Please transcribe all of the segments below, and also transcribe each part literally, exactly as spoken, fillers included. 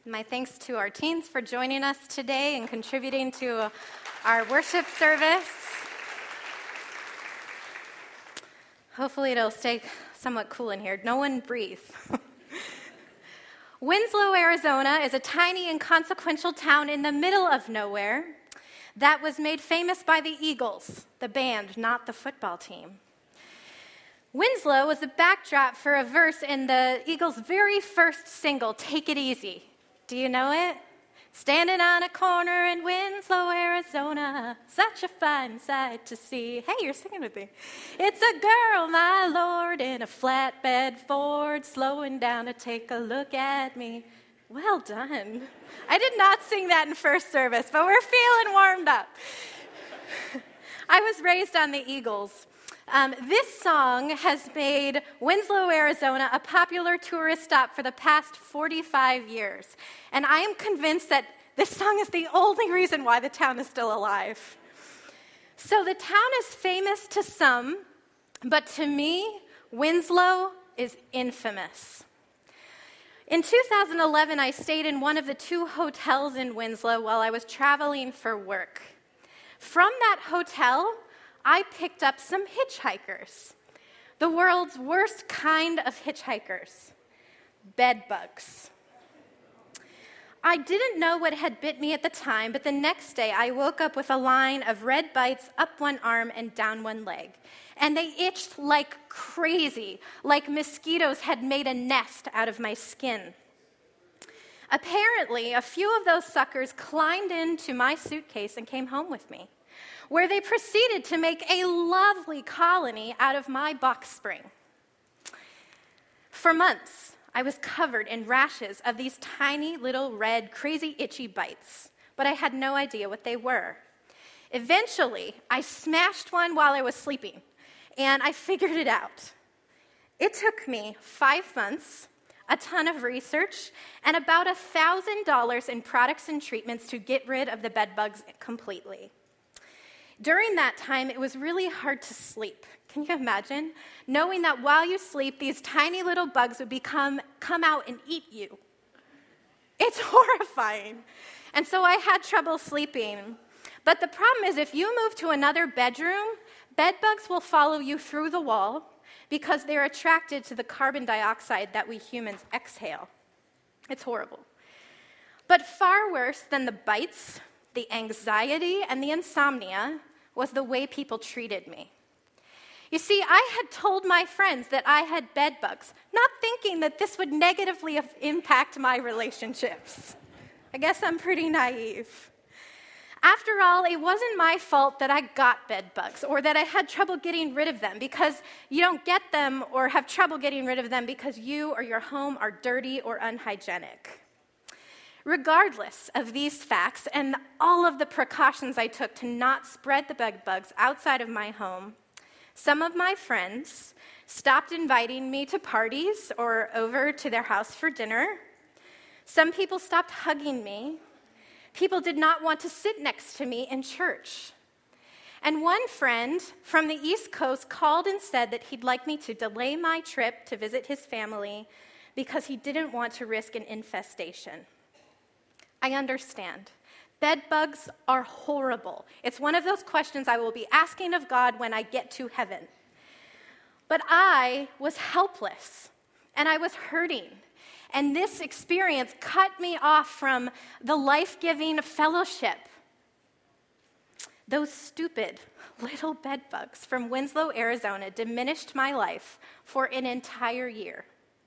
My thanks to our teens for joining us today and contributing to our worship service. Hopefully it'll stay somewhat cool in here. No one breathe. Winslow, Arizona is a tiny inconsequential town in the middle of nowhere that was made famous by the Eagles, the band, not the football team. Winslow was the backdrop for a verse in the Eagles' very first single, Take It Easy. Do you know it? Standing on a corner in Winslow, Arizona, such a fine sight to see. Hey, you're singing with me. It's a girl, my lord, in a flatbed Ford, slowing down to take a look at me. Well done. I did not sing that in first service, but we're feeling warmed up. I was raised on the Eagles. Um, this song has made Winslow, Arizona a popular tourist stop for the past forty-five years. And I am convinced that this song is the only reason why the town is still alive. So the town is famous to some, but to me, Winslow is infamous. In two thousand eleven, I stayed in one of the two hotels in Winslow while I was traveling for work. From that hotel, I picked up some hitchhikers, the world's worst kind of hitchhikers, bed bugs. I didn't know what had bit me at the time, but the next day I woke up with a line of red bites up one arm and down one leg, and they itched like crazy, like mosquitoes had made a nest out of my skin. Apparently, a few of those suckers climbed into my suitcase and came home with me, where they proceeded to make a lovely colony out of my box spring. For months, I was covered in rashes of these tiny little red, crazy itchy bites, but I had no idea what they were. Eventually, I smashed one while I was sleeping, and I figured it out. It took me five months, a ton of research, and about one thousand dollars in products and treatments to get rid of the bed bugs completely. During that time, it was really hard to sleep. Can you imagine? Knowing that while you sleep, these tiny little bugs would become come out and eat you. It's horrifying. And so I had trouble sleeping. But the problem is, if you move to another bedroom, bed bugs will follow you through the wall because they're attracted to the carbon dioxide that we humans exhale. It's horrible. But far worse than the bites, the anxiety, and the insomnia was the way people treated me. You see, I had told my friends that I had bed bugs, not thinking that this would negatively impact my relationships. I guess I'm pretty naive. After all, it wasn't my fault that I got bed bugs or that I had trouble getting rid of them, because you don't get them or have trouble getting rid of them because you or your home are dirty or unhygienic. Regardless of these facts and all of the precautions I took to not spread the bed bugs outside of my home, some of my friends stopped inviting me to parties or over to their house for dinner. Some people stopped hugging me. People did not want to sit next to me in church. And one friend from the East Coast called and said that he'd like me to delay my trip to visit his family because he didn't want to risk an infestation. I understand. Bed bugs are horrible. It's one of those questions I will be asking of God when I get to heaven. But I was helpless, and I was hurting. And this experience cut me off from the life-giving fellowship. Those stupid little bed bugs from Winslow, Arizona diminished my life for an entire year.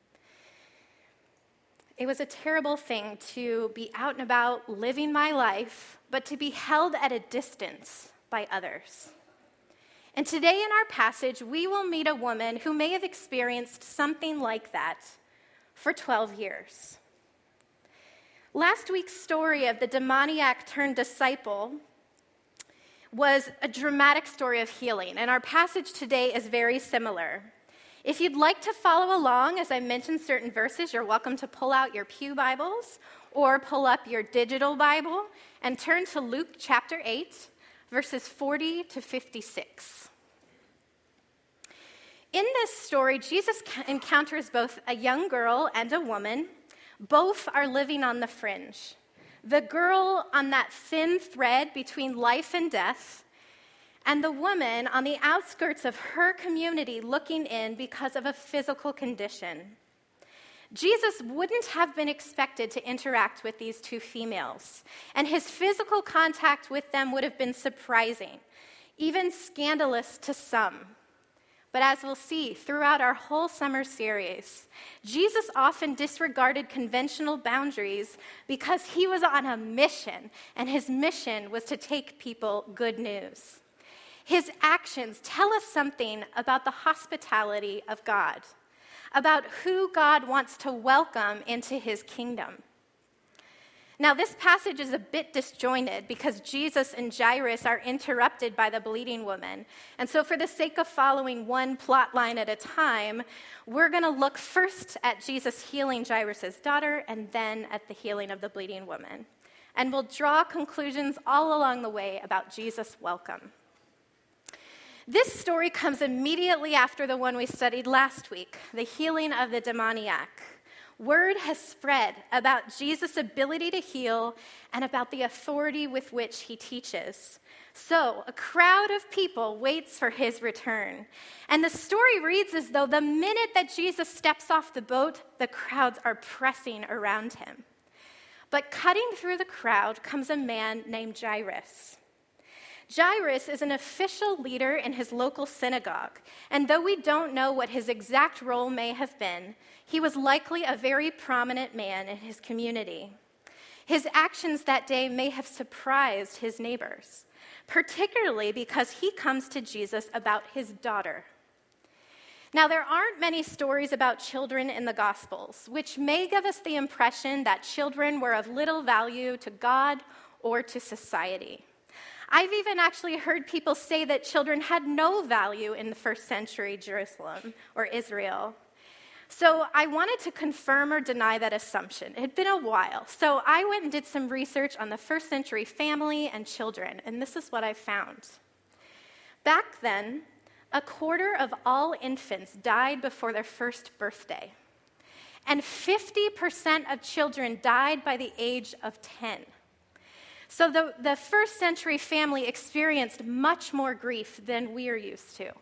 It was a terrible thing to be out and about living my life, but to be held at a distance by others. And today in our passage, we will meet a woman who may have experienced something like that for twelve years. Last week's story of the demoniac turned disciple was a dramatic story of healing, and our passage today is very similar. If you'd like to follow along, as I mentioned certain verses, you're welcome to pull out your pew Bibles or pull up your digital Bible and turn to Luke chapter eight, verses forty to fifty-six. In this story, Jesus encounters both a young girl and a woman, Both are living on the fringe. The girl on that thin thread between life and death, and the woman on the outskirts of her community looking in because of a physical condition. Jesus wouldn't have been expected to interact with these two females, and his physical contact with them would have been surprising, even scandalous to some. But as we'll see throughout our whole summer series, Jesus often disregarded conventional boundaries because he was on a mission, and his mission was to take people good news. His actions tell us something about the hospitality of God, about who God wants to welcome into his kingdom. Now, this passage is a bit disjointed because Jesus and Jairus are interrupted by the bleeding woman. And so for the sake of following one plot line at a time, we're going to look first at Jesus healing Jairus' daughter and then at the healing of the bleeding woman. And we'll draw conclusions all along the way about Jesus' welcome. This story comes immediately after the one we studied last week, the healing of the demoniac. Word has spread about Jesus' ability to heal and about the authority with which he teaches. So, a crowd of people waits for his return. And the story reads as though the minute that Jesus steps off the boat, the crowds are pressing around him. But cutting through the crowd comes a man named Jairus. Jairus is an official leader in his local synagogue, and though we don't know what his exact role may have been, he was likely a very prominent man in his community. His actions that day may have surprised his neighbors, particularly because he comes to Jesus about his daughter. Now, there aren't many stories about children in the Gospels, which may give us the impression that children were of little value to God or to society. I've even actually heard people say that children had no value in the first century Jerusalem or Israel. So I wanted to confirm or deny that assumption. It had been a while. So I went and did some research on the first century family and children, and this is what I found. Back then, a quarter of all infants died before their first birthday, and fifty percent of children died by the age of ten. So the, the first century family experienced much more grief than we're used to.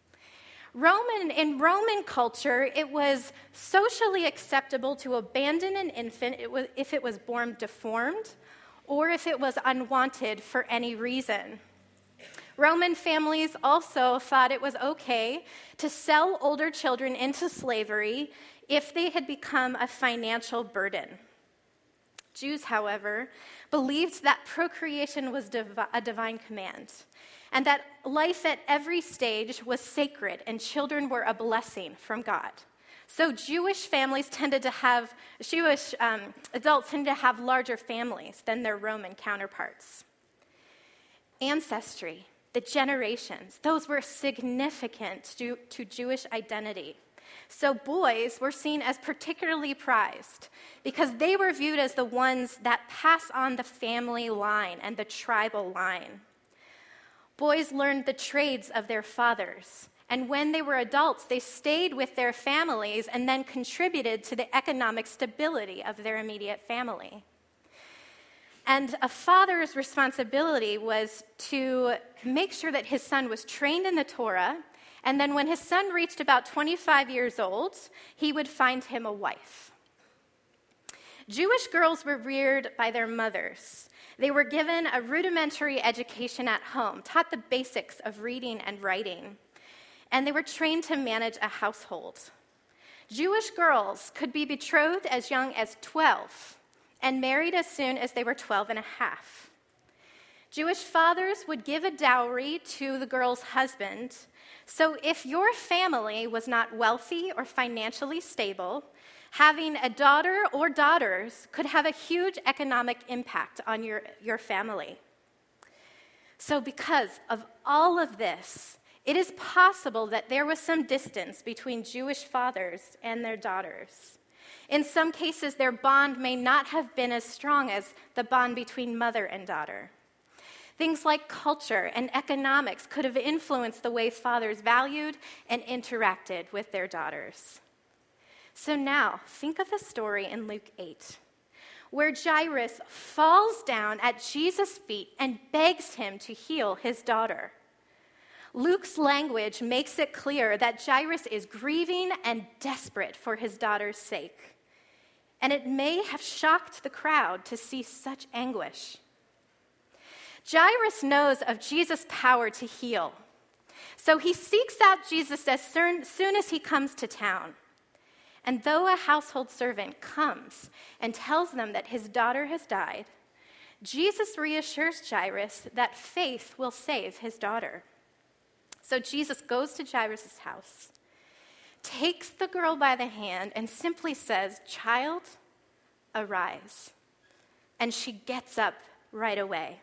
Roman, in Roman culture, it was socially acceptable to abandon an infant if it was born deformed or if it was unwanted for any reason. Roman families also thought it was okay to sell older children into slavery if they had become a financial burden. Jews, however, believed that procreation was div- a divine command, and that life at every stage was sacred and children were a blessing from God. So Jewish families tended to have, Jewish um, adults tended to have larger families than their Roman counterparts. Ancestry, the generations, those were significant to, to Jewish identity. So boys were seen as particularly prized because they were viewed as the ones that pass on the family line and the tribal line. Boys learned the trades of their fathers, and when they were adults, they stayed with their families and then contributed to the economic stability of their immediate family. And a father's responsibility was to make sure that his son was trained in the Torah, and then when his son reached about twenty-five years old, he would find him a wife. Jewish girls were reared by their mothers. They were given a rudimentary education at home, taught the basics of reading and writing, and they were trained to manage a household. Jewish girls could be betrothed as young as twelve and married as soon as they were twelve and a half. Jewish fathers would give a dowry to the girl's husband. So if your family was not wealthy or financially stable, having a daughter or daughters could have a huge economic impact on your, your family. So because of all of this, it is possible that there was some distance between Jewish fathers and their daughters. In some cases, their bond may not have been as strong as the bond between mother and daughter. Things like culture and economics could have influenced the way fathers valued and interacted with their daughters. So now, think of the story in Luke eight, where Jairus falls down at Jesus' feet and begs him to heal his daughter. Luke's language makes it clear that Jairus is grieving and desperate for his daughter's sake. And it may have shocked the crowd to see such anguish. Jairus knows of Jesus' power to heal, so he seeks out Jesus as soon as he comes to town. And though a household servant comes and tells them that his daughter has died, Jesus reassures Jairus that faith will save his daughter. So Jesus goes to Jairus' house, takes the girl by the hand, and simply says, "Child, arise." And she gets up right away.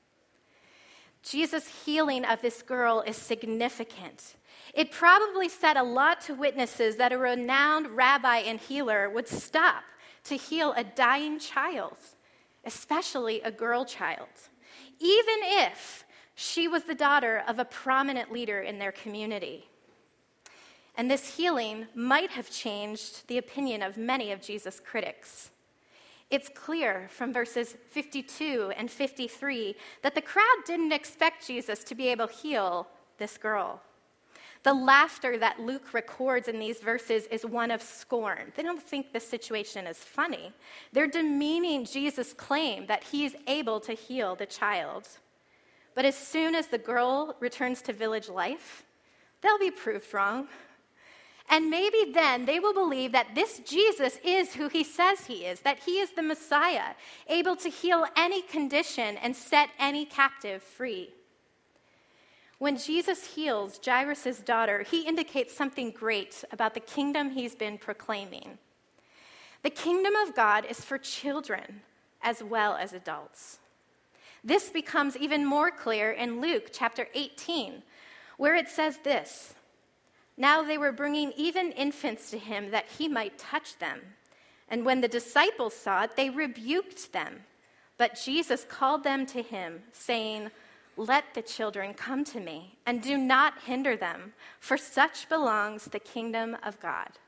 Jesus' healing of this girl is significant. It probably said a lot to witnesses that a renowned rabbi and healer would stop to heal a dying child, especially a girl child, even if she was the daughter of a prominent leader in their community. And this healing might have changed the opinion of many of Jesus' critics. It's clear from verses fifty-two and fifty-three that the crowd didn't expect Jesus to be able to heal this girl. The laughter that Luke records in these verses is one of scorn. They don't think this situation is funny. They're demeaning Jesus' claim that he's able to heal the child. But as soon as the girl returns to village life, they'll be proved wrong. And maybe then they will believe that this Jesus is who he says he is, that he is the Messiah, able to heal any condition and set any captive free. When Jesus heals Jairus' daughter, he indicates something great about the kingdom he's been proclaiming. The kingdom of God is for children as well as adults. This becomes even more clear in Luke chapter eighteen, where it says this: "Now they were bringing even infants to him that he might touch them. And when the disciples saw it, they rebuked them. But Jesus called them to him, saying, 'Let the children come to me, and do not hinder them, for such belongs the kingdom of God.'"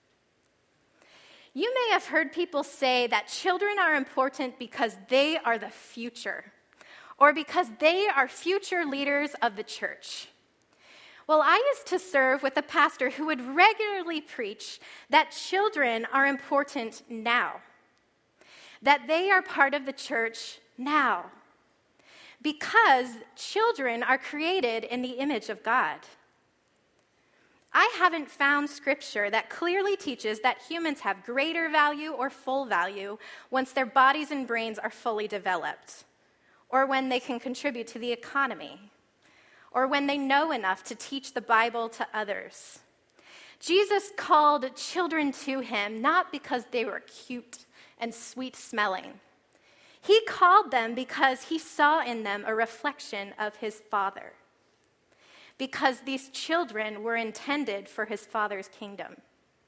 You may have heard people say that children are important because they are the future, or because they are future leaders of the church. Well, I used to serve with a pastor who would regularly preach that children are important now, that they are part of the church now, because children are created in the image of God. I haven't found scripture that clearly teaches that humans have greater value or full value once their bodies and brains are fully developed, or when they can contribute to the economy, or when they know enough to teach the Bible to others. Jesus called children to him not because they were cute and sweet-smelling. He called them because he saw in them a reflection of his Father, because these children were intended for his Father's kingdom.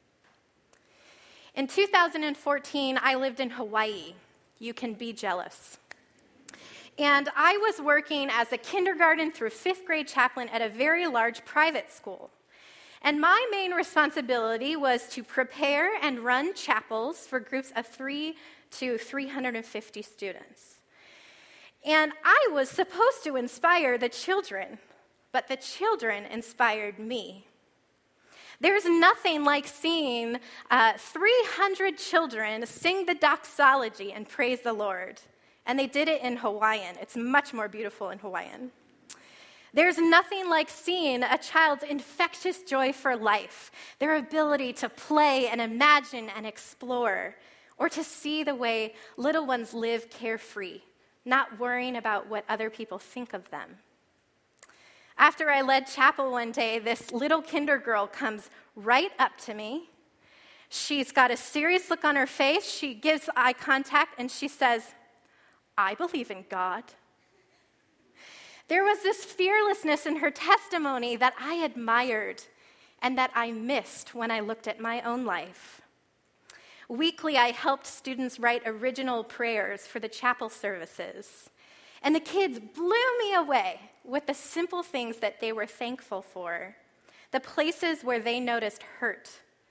In two thousand fourteen, I lived in Hawaii. You can be jealous. And I was working as a kindergarten through fifth grade chaplain at a very large private school. And my main responsibility was to prepare and run chapels for groups of three to three hundred fifty students. And I was supposed to inspire the children, but the children inspired me. There's nothing like seeing uh, three hundred children sing the doxology and praise the Lord. And they did it in Hawaiian. It's much more beautiful in Hawaiian. There's nothing like seeing a child's infectious joy for life, their ability to play and imagine and explore, or to see the way little ones live carefree, not worrying about what other people think of them. After I led chapel one day, this little kinder girl comes right up to me. She's got a serious look on her face. She gives eye contact, and she says, "I believe in God." There was this fearlessness in her testimony that I admired and that I missed when I looked at my own life. Weekly, I helped students write original prayers for the chapel services, and the kids blew me away with the simple things that they were thankful for, the places where they noticed hurt,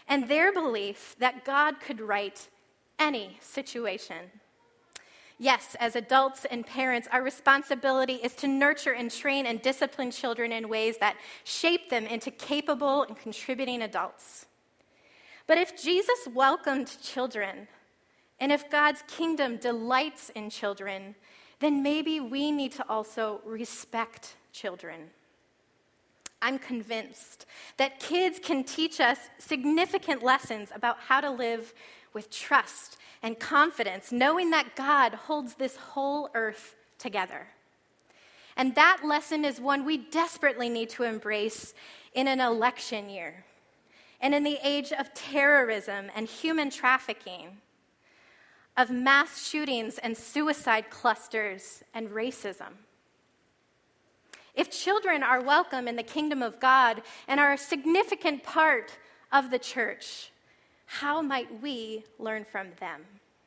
and their belief that God could right any situation. Yes, as adults and parents, our responsibility is to nurture and train and discipline children in ways that shape them into capable and contributing adults. But if Jesus welcomed children, and if God's kingdom delights in children, then maybe we need to also respect children. I'm convinced that kids can teach us significant lessons about how to live with trust and confidence, knowing that God holds this whole earth together. And that lesson is one we desperately need to embrace in an election year and in the age of terrorism and human trafficking, of mass shootings and suicide clusters and racism. If children are welcome in the kingdom of God and are a significant part of the church, how might we learn from them?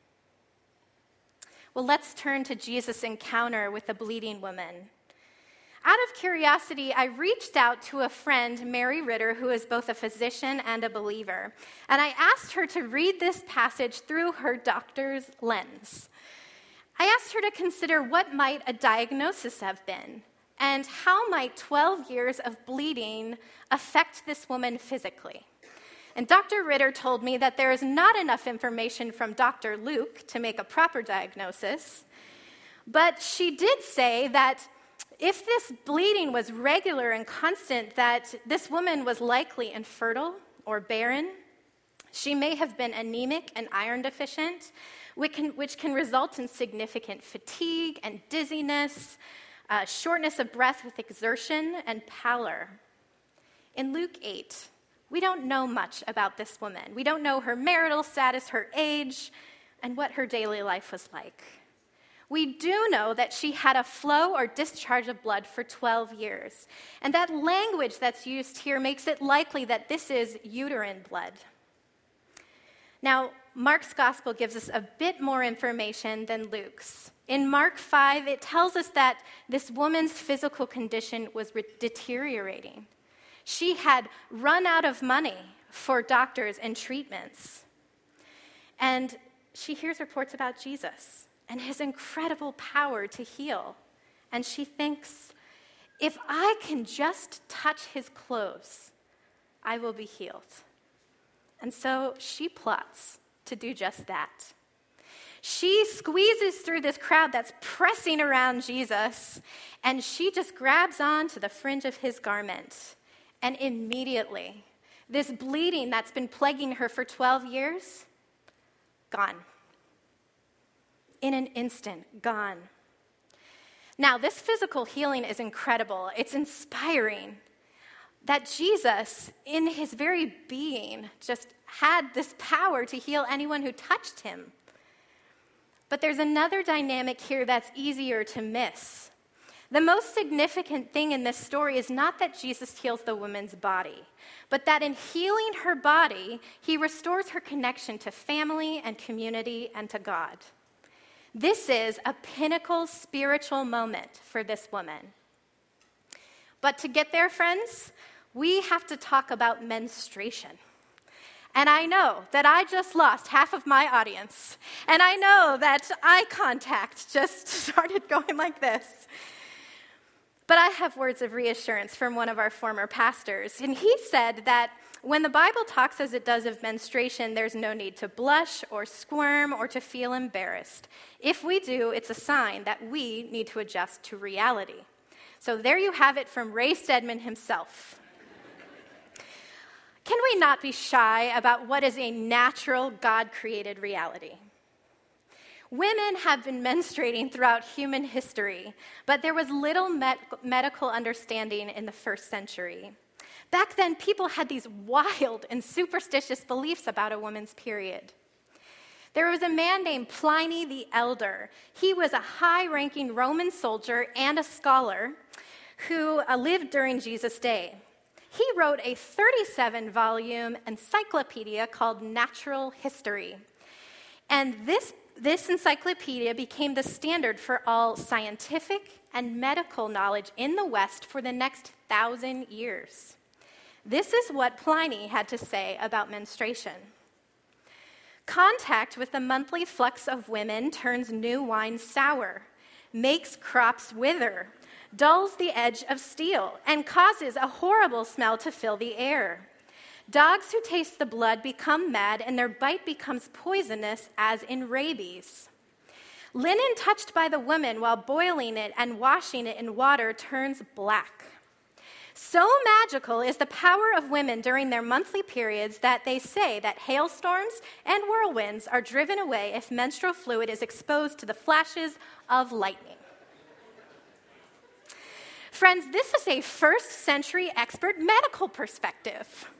Well, let's turn to Jesus' encounter with the bleeding woman. Out of curiosity, I reached out to a friend, Mary Ritter, who is both a physician and a believer, and I asked her to read this passage through her doctor's lens. I asked her to consider what might a diagnosis have been, and how might twelve years of bleeding affect this woman physically. And Doctor Ritter told me that there is not enough information from Doctor Luke to make a proper diagnosis, but she did say that if this bleeding was regular and constant, that this woman was likely infertile or barren. She may have been anemic and iron deficient, which can, which can result in significant fatigue and dizziness, uh, shortness of breath with exertion, and pallor. In Luke eight, we don't know much about this woman. We don't know her marital status, her age, and what her daily life was like. We do know that she had a flow or discharge of blood for twelve years. And that language that's used here makes it likely that this is uterine blood. Now, Mark's gospel gives us a bit more information than Luke's. In Mark five, it tells us that this woman's physical condition was re- deteriorating. She had run out of money for doctors and treatments. And she hears reports about Jesus and his incredible power to heal. And she thinks, if I can just touch his clothes, I will be healed. And so she plots to do just that. She squeezes through this crowd that's pressing around Jesus, and she just grabs on to the fringe of his garment. And immediately, this bleeding that's been plaguing her for twelve years, gone. In an instant, gone. Now, this physical healing is incredible. It's inspiring that Jesus, in his very being, just had this power to heal anyone who touched him. But there's another dynamic here that's easier to miss. The most significant thing in this story is not that Jesus heals the woman's body, but that in healing her body, he restores her connection to family and community and to God. This is a pinnacle spiritual moment for this woman. But to get there, friends, we have to talk about menstruation. And I know that I just lost half of my audience. And I know that eye contact just started going like this. But I have words of reassurance from one of our former pastors. And he said that when the Bible talks as it does of menstruation, there's no need to blush or squirm or to feel embarrassed. If we do, it's a sign that we need to adjust to reality. So there you have it from Ray Stedman himself. Can we not be shy about what is a natural, God-created reality? Women have been menstruating throughout human history, but there was little med- medical understanding in the first century. Back then, people had these wild and superstitious beliefs about a woman's period. There was a man named Pliny the Elder. He was a high-ranking Roman soldier and a scholar who uh, lived during Jesus' day. He wrote a thirty-seven volume encyclopedia called Natural History. And this, this encyclopedia became the standard for all scientific and medical knowledge in the West for the next thousand years. This is what Pliny had to say about menstruation. Contact with the monthly flux of women turns new wine sour, makes crops wither, dulls the edge of steel, and causes a horrible smell to fill the air. Dogs who taste the blood become mad, and their bite becomes poisonous, as in rabies. Linen touched by the woman while boiling it and washing it in water turns black. So magical is the power of women during their monthly periods that they say that hailstorms and whirlwinds are driven away if menstrual fluid is exposed to the flashes of lightning. Friends, this is a first century expert medical perspective.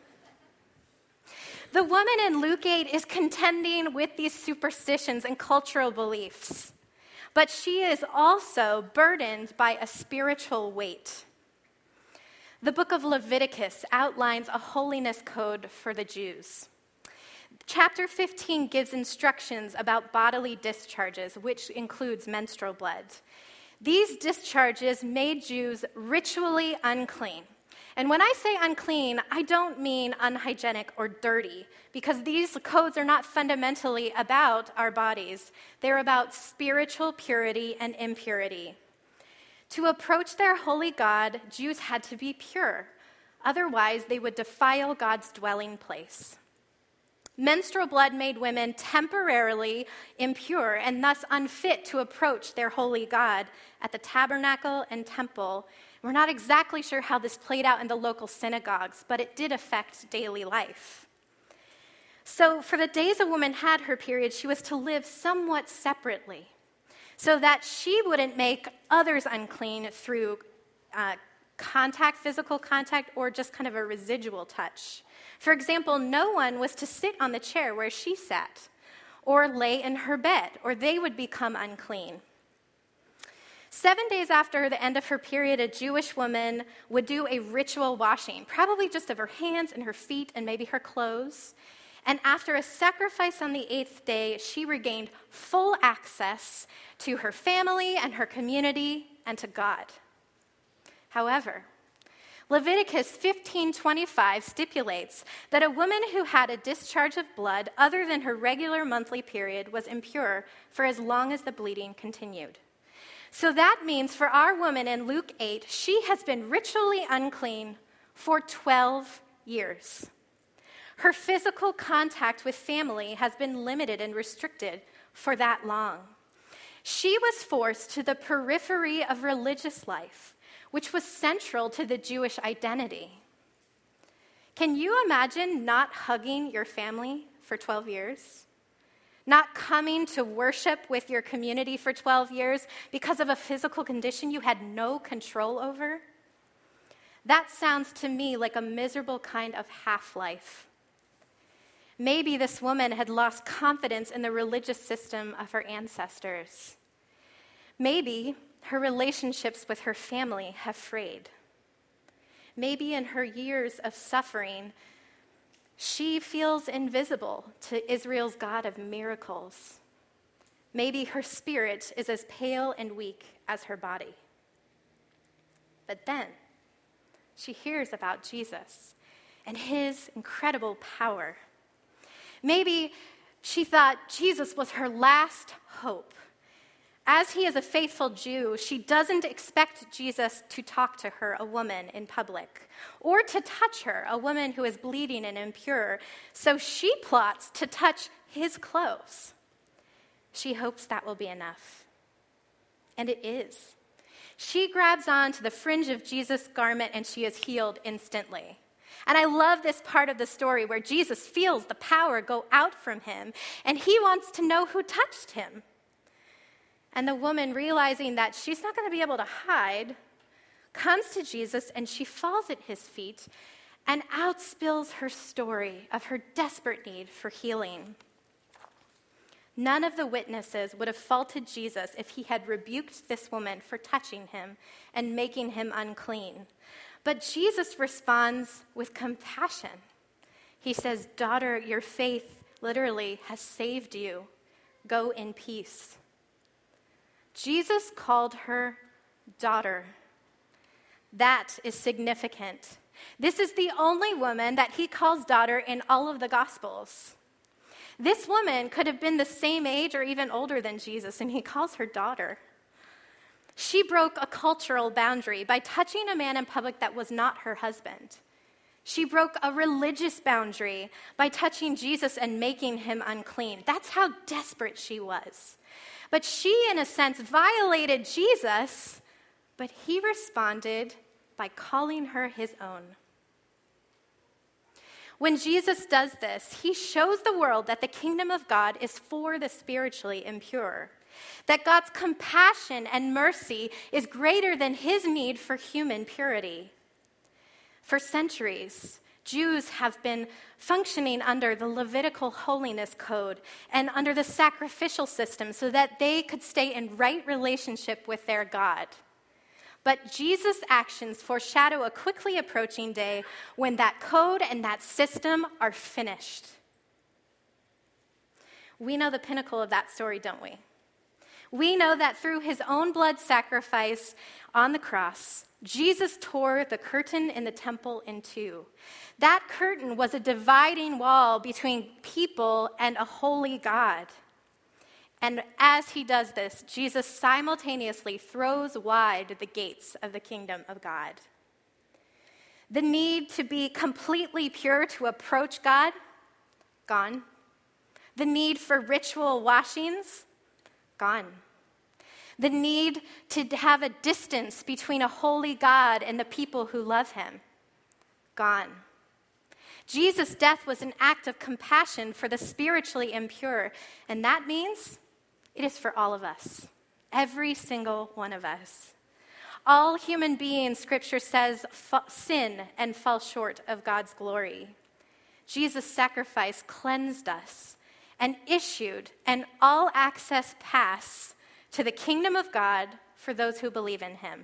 The woman in Luke eight is contending with these superstitions and cultural beliefs, but she is also burdened by a spiritual weight. The book of Leviticus outlines a holiness code for the Jews. Chapter fifteen gives instructions about bodily discharges, which includes menstrual blood. These discharges made Jews ritually unclean. And when I say unclean, I don't mean unhygienic or dirty, because these codes are not fundamentally about our bodies. They're about spiritual purity and impurity. To approach their holy God, Jews had to be pure. Otherwise, they would defile God's dwelling place. Menstrual blood made women temporarily impure and thus unfit to approach their holy God at the tabernacle and temple. We're not exactly sure how this played out in the local synagogues, but it did affect daily life. So for the days a woman had her period, she was to live somewhat separately so that she wouldn't make others unclean through uh, contact, physical contact, or just kind of a residual touch. For example, no one was to sit on the chair where she sat or lay in her bed, or they would become unclean. Seven days after the end of her period, a Jewish woman would do a ritual washing, probably just of her hands and her feet and maybe her clothes. And after a sacrifice on the eighth day, she regained full access to her family and her community and to God. However, Leviticus fifteen twenty-five stipulates that a woman who had a discharge of blood other than her regular monthly period was impure for as long as the bleeding continued. So that means for our woman in Luke eight, she has been ritually unclean for twelve years. Her physical contact with family has been limited and restricted for that long. She was forced to the periphery of religious life, which was central to the Jewish identity. Can you imagine not hugging your family for twelve years? Not coming to worship with your community for twelve years because of a physical condition you had no control over? That sounds to me like a miserable kind of half-life. Maybe this woman had lost confidence in the religious system of her ancestors. Maybe her relationships with her family have frayed. Maybe in her years of suffering, she feels invisible to Israel's God of miracles. Maybe her spirit is as pale and weak as her body. But then she hears about Jesus and his incredible power. Maybe she thought Jesus was her last hope. As he is a faithful Jew, she doesn't expect Jesus to talk to her, a woman, in public, or to touch her, a woman who is bleeding and impure. So she plots to touch his clothes. She hopes that will be enough. And it is. She grabs on to the fringe of Jesus' garment and she is healed instantly. And I love this part of the story where Jesus feels the power go out from him, and he wants to know who touched him. And the woman, realizing that she's not going to be able to hide, comes to Jesus and she falls at his feet and outspills her story of her desperate need for healing. None of the witnesses would have faulted Jesus if he had rebuked this woman for touching him and making him unclean. But Jesus responds with compassion. He says, "Daughter, your faith literally has saved you. Go in peace." Jesus called her daughter. That is significant This is the only woman that he calls daughter in all of the Gospels. This woman could have been the same age or even older than Jesus, and he calls her daughter. She broke a cultural boundary by touching a man in public that was not her husband. She broke a religious boundary by touching Jesus and making him unclean. That's how desperate she was. But she, in a sense, violated Jesus, but he responded by calling her his own. When Jesus does this, he shows the world that the kingdom of God is for the spiritually impure, that God's compassion and mercy is greater than his need for human purity. For centuries, Jews have been functioning under the Levitical holiness code and under the sacrificial system so that they could stay in right relationship with their God. But Jesus' actions foreshadow a quickly approaching day when that code and that system are finished. We know the pinnacle of that story, don't we? We know that through his own blood sacrifice on the cross, Jesus tore the curtain in the temple in two. That curtain was a dividing wall between people and a holy God. And as he does this, Jesus simultaneously throws wide the gates of the kingdom of God. The need to be completely pure to approach God, gone. The need for ritual washings, gone. The need to have a distance between a holy God and the people who love him, gone. Jesus' death was an act of compassion for the spiritually impure, and that means it is for all of us, every single one of us. All human beings, Scripture says, fa- sin and fall short of God's glory. Jesus' sacrifice cleansed us and issued an all-access pass to the kingdom of God for those who believe in him.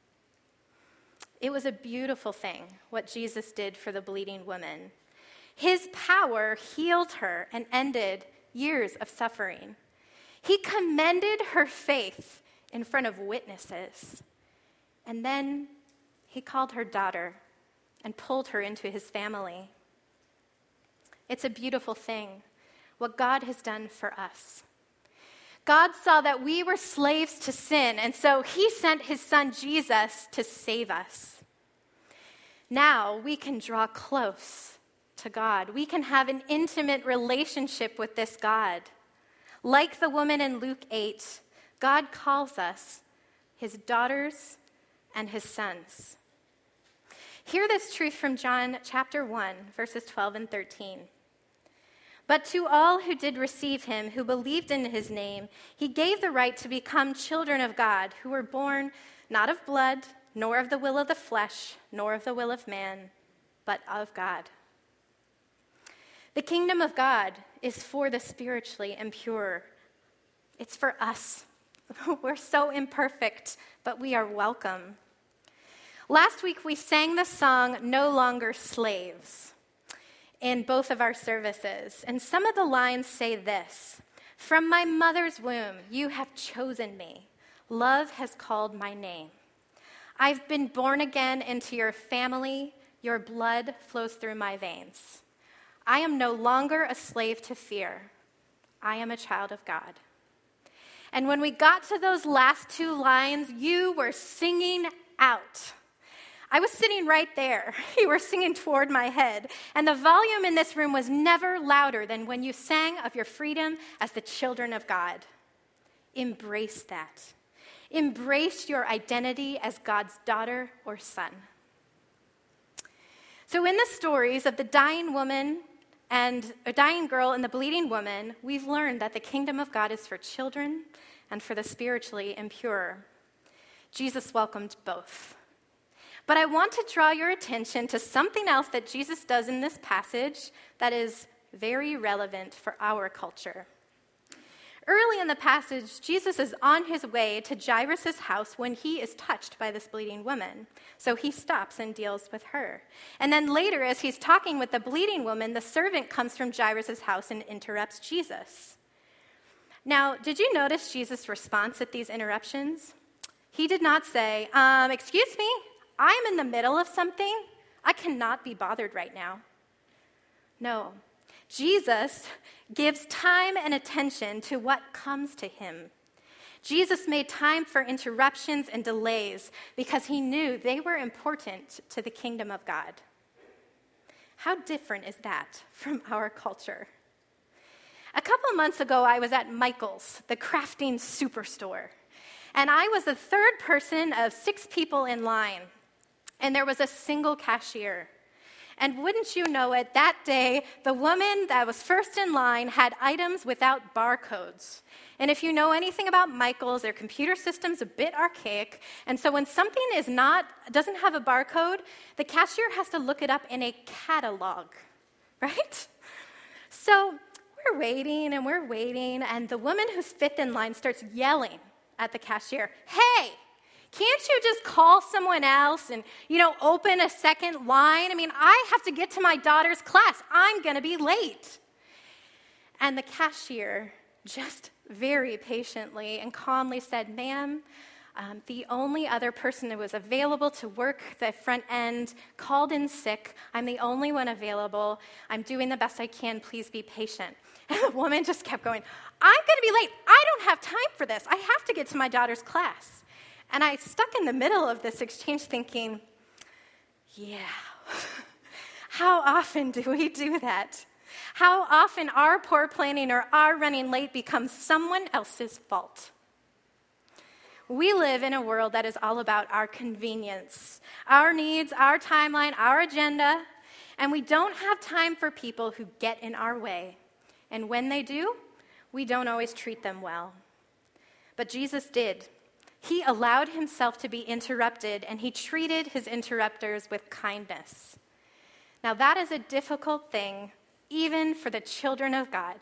It was a beautiful thing what Jesus did for the bleeding woman. His power healed her and ended years of suffering. He commended her faith in front of witnesses. And then he called her daughter and pulled her into his family. It's a beautiful thing, what God has done for us. God saw that we were slaves to sin, and so he sent his son Jesus to save us. Now we can draw close to God. We can have an intimate relationship with this God. Like the woman in Luke eight, God calls us his daughters and his sons. Hear this truth from John chapter one, verses twelve and thirteen. But to all who did receive him, who believed in his name, he gave the right to become children of God, who were born not of blood, nor of the will of the flesh, nor of the will of man, but of God. The kingdom of God is for the spiritually impure. It's for us. We're so imperfect, but we are welcome. Last week, we sang the song, No Longer Slaves, in both of our services. And some of the lines say this: From my mother's womb, you have chosen me. Love has called my name. I've been born again into your family. Your blood flows through my veins. I am no longer a slave to fear. I am a child of God. And when we got to those last two lines, you were singing out. I was sitting right there. You were singing toward my head. And the volume in this room was never louder than when you sang of your freedom as the children of God. Embrace that. Embrace your identity as God's daughter or son. So in the stories of the dying woman and a dying girl and the bleeding woman, we've learned that the kingdom of God is for children and for the spiritually impure. Jesus welcomed both. But I want to draw your attention to something else that Jesus does in this passage that is very relevant for our culture. Early in the passage, Jesus is on his way to Jairus' house when he is touched by this bleeding woman. So he stops and deals with her. And then later, as he's talking with the bleeding woman, the servant comes from Jairus' house and interrupts Jesus. Now, did you notice Jesus' response at these interruptions? He did not say, um, excuse me, I'm in the middle of something. I cannot be bothered right now. No, Jesus gives time and attention to what comes to him. Jesus made time for interruptions and delays because he knew they were important to the kingdom of God. How different is that from our culture? A couple of months ago, I was at Michael's, the crafting superstore, and I was the third person of six people in line, and there was a single cashier. And wouldn't you know it, that day, the woman that was first in line had items without barcodes. And if you know anything about Michael's, their computer system's a bit archaic, and so when something is not, doesn't have a barcode, the cashier has to look it up in a catalog, right? So we're waiting and we're waiting, and the woman who's fifth in line starts yelling at the cashier, "Hey! Can't you just call someone else and, you know, open a second line? I mean, I have to get to my daughter's class. I'm going to be late." And the cashier just very patiently and calmly said, "Ma'am, um, the only other person who was available to work the front end called in sick. I'm the only one available. I'm doing the best I can. Please be patient." And the woman just kept going, "I'm going to be late. I don't have time for this. I have to get to my daughter's class." And I stuck in the middle of this exchange thinking, yeah, how often do we do that? How often our poor planning or our running late becomes someone else's fault? We live in a world that is all about our convenience, our needs, our timeline, our agenda, and we don't have time for people who get in our way. And when they do, we don't always treat them well. But Jesus did. He allowed himself to be interrupted, and he treated his interrupters with kindness. Now, that is a difficult thing, even for the children of God.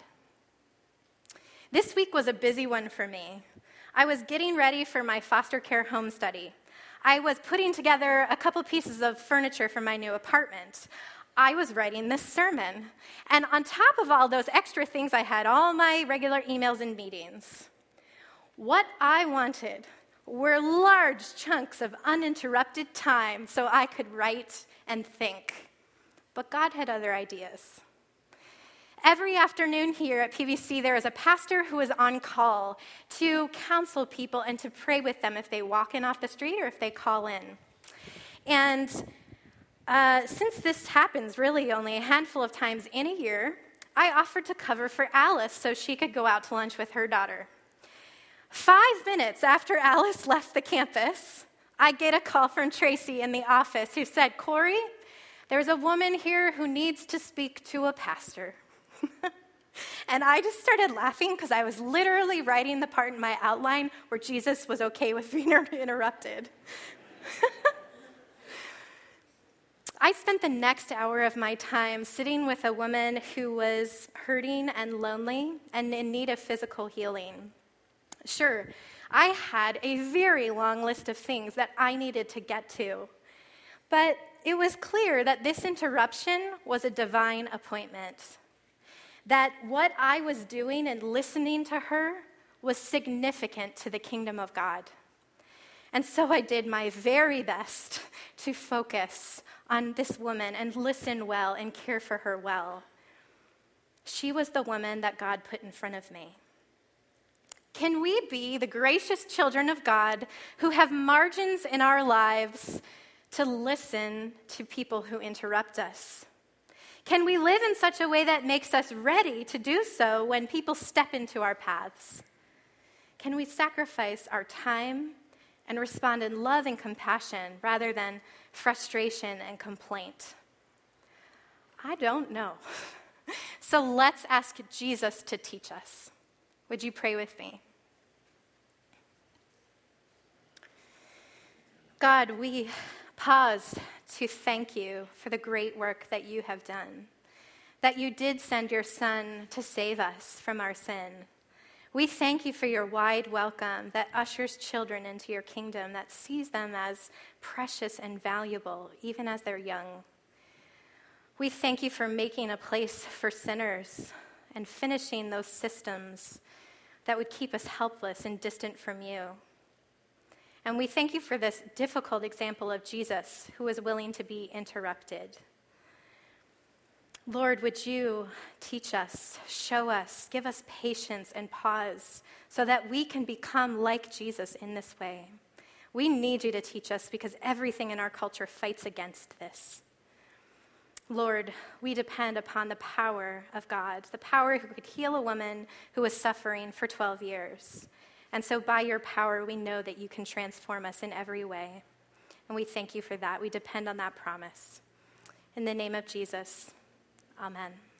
This week was a busy one for me. I was getting ready for my foster care home study. I was putting together a couple pieces of furniture for my new apartment. I was writing this sermon. And on top of all those extra things, I had all my regular emails and meetings. What I wanted were large chunks of uninterrupted time so I could write and think. But God had other ideas. Every afternoon here at P V C, there is a pastor who is on call to counsel people and to pray with them if they walk in off the street or if they call in. And uh, since this happens really only a handful of times in a year, I offered to cover for Alice so she could go out to lunch with her daughter. Five minutes after Alice left the campus, I get a call from Tracy in the office who said, "Corey, there's a woman here who needs to speak to a pastor." And I just started laughing because I was literally writing the part in my outline where Jesus was okay with being interrupted. I spent the next hour of my time sitting with a woman who was hurting and lonely and in need of physical healing. Sure, I had a very long list of things that I needed to get to, but it was clear that this interruption was a divine appointment, that what I was doing and listening to her was significant to the kingdom of God. And so I did my very best to focus on this woman and listen well and care for her well. She was the woman that God put in front of me. Can we be the gracious children of God who have margins in our lives to listen to people who interrupt us? Can we live in such a way that makes us ready to do so when people step into our paths? Can we sacrifice our time and respond in love and compassion rather than frustration and complaint? I don't know. So let's ask Jesus to teach us. Would you pray with me? God, we pause to thank you for the great work that you have done, that you did send your Son to save us from our sin. We thank you for your wide welcome that ushers children into your kingdom, that sees them as precious and valuable, even as they're young. We thank you for making a place for sinners and finishing those systems that would keep us helpless and distant from you. And we thank you for this difficult example of Jesus who was willing to be interrupted. Lord, would you teach us, show us, give us patience and pause so that we can become like Jesus in this way. We need you to teach us because everything in our culture fights against this. Lord, we depend upon the power of God, the power who could heal a woman who was suffering for twelve years. And so by your power, we know that you can transform us in every way. And we thank you for that. We depend on that promise. In the name of Jesus, amen.